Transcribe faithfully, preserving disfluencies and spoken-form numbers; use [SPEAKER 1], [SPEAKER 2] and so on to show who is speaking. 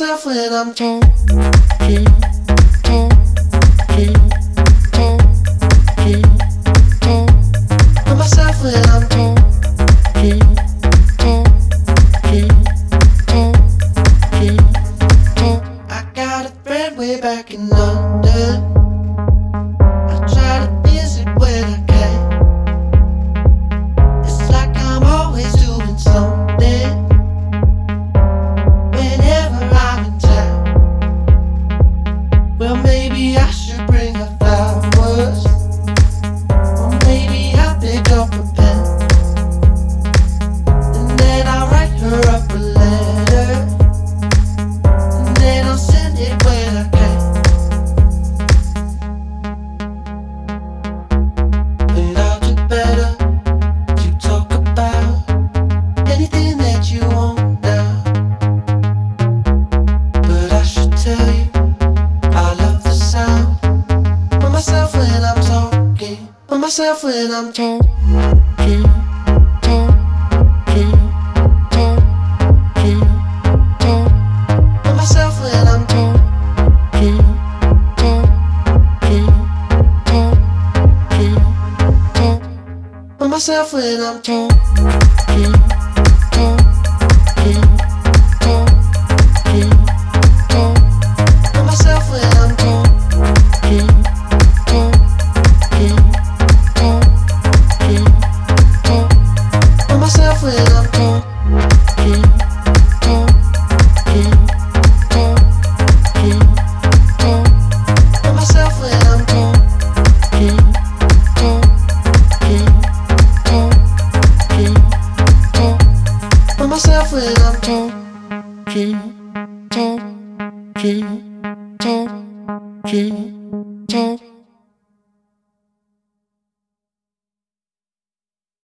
[SPEAKER 1] myself when I'm talking, talking, talking, talking. With myself when I'm talking, talking, talking, talking. I got a friend way back in London. I try to visit when I can. It's like I'm always doing something whenever I'm in town. Well, maybe I should bring her flowers, or maybe I'll pick up a pen, and then I'll write her up a letter, and then I'll send it when I can. But I'll do better to talk about anything that you want now. But I should tell you, I love the sound of myself when I'm talking, of myself when I'm talking, talking, talking, talking. Of myself when I'm talking, talking, talking, talking. Of myself when I'm talking, talking, talking, talking. Of myself when I'm talking, talking, talking, talking. Of myself when I'm talking, talking, talking, talking. Of myself when I'm talking, talking, talking, talking. Of myself when I'm talking, talking, talking, talking, talking.